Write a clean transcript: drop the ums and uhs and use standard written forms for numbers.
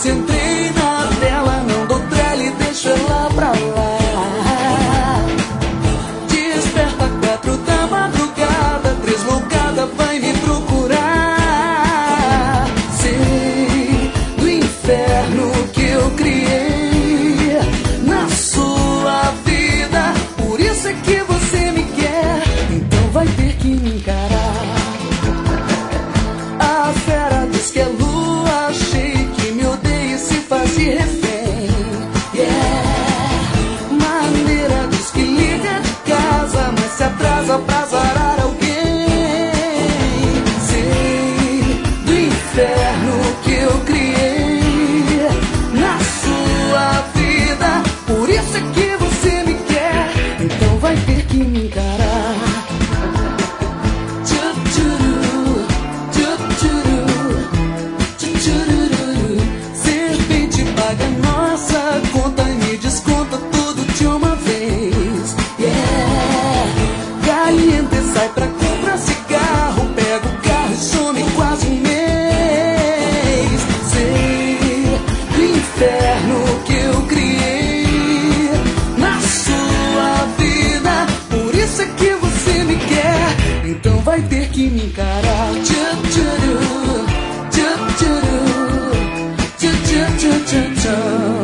Se entrei na tela, não dou trela e deixo ela pra lá. Desperta 4 da madrugada, 3 loucada vai me procurar. Sei do inferno que eu criei na sua vida, por isso é que você me quer, então vai ter que me encarar. A fera diz que é lua cheia, que me odeia e se faz de refém. Maneira diz que liga de casa, mas se atrasa pra zarar alguém. Sei do inferno que eu criei na sua vida, por isso é que você me quer, então vai ter que me encarar. Serpente paga nossa conta e me desconta tudo de uma vez. Caliente sai pra comprar cigarro, pega o carro e some quase um mês. Sei do inferno que eu criei na sua vida, por isso é que você me quer, então vai ter que me encarar. Tchau, tchau, tchau, tchau, tchau, tchau, tchau, tchau.